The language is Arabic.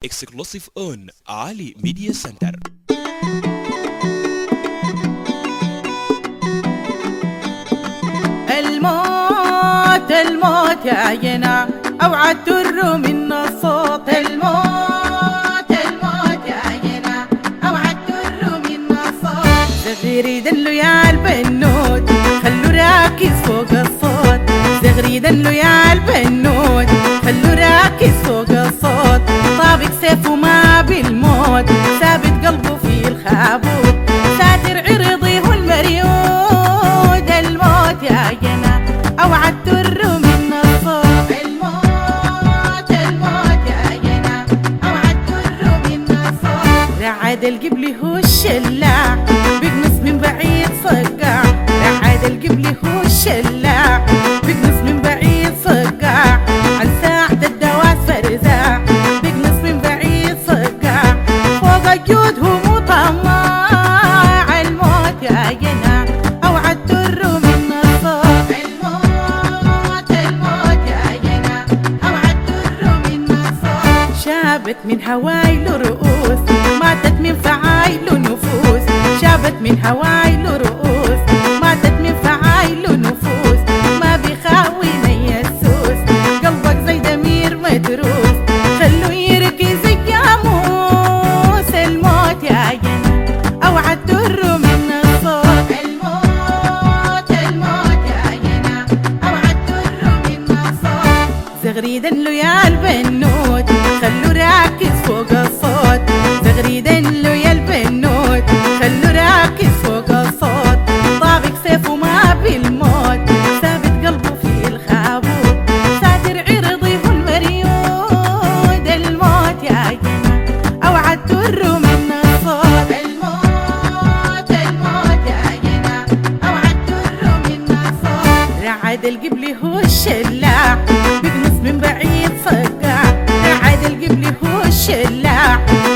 exclusive on علي ميديا سنتر. الموت الموت يا عينا اوعى تر منا الصوت. الموت الموت يا عينا اوعى تر منا الصوت. زغيري دلو يا البنوت خلو راكز فوق الصوت. زغري دلو يا البنوت خلو راكز فوق الصوت. طابق سيفه ما بالموت ثابت قلبه في الخابوت. ساتر عرضي هو المريود. الموت يا عينا اوعى تر من الصوت. الموت الموت يا عينا اوعى تر من الصوت. رعاد القبلي هو الشلاع بيقنص من بعيد صقع. رعاد القبلي هو الشلاع بيقنص من بعيد صقع. عن ساعة الدواس فرزاع بيقنص من بعيد صقع. فوق الجود هو مو طماع. الموت يا عينا اوعى تر من الصوت. الموت الموت يا عينا اوعى تر من الصوت. شابت من هوايله رؤوس ماتت من فعايله نفوس. شابت من هوايله رؤوس ماتت من فعايله نفوس. ما بيخاوي ني السوس قلبك زي دمير مدروس. خلو يركز الجاموس. الموت يا عينا اوعى تر من الصوت. الموت الموت يا عينا اوعى تر من الصوت. زغري دلو يا البنوت خلو راكز فوق الصوت. زغري دلو يا البنوت خلو راكز فوق الصوت. طابق سيفه ما بالموت ثابت قلبه في الخابوت. ساتر عرضي هو المريود. الموت يا عينا اوعى تر من الصوت. الموت الموت يا عينا اوعى تر من الصوت. رعاد القبلي هو الشلاع بيقنص من بعيد صقع. رعاد القبلي هو الشلاع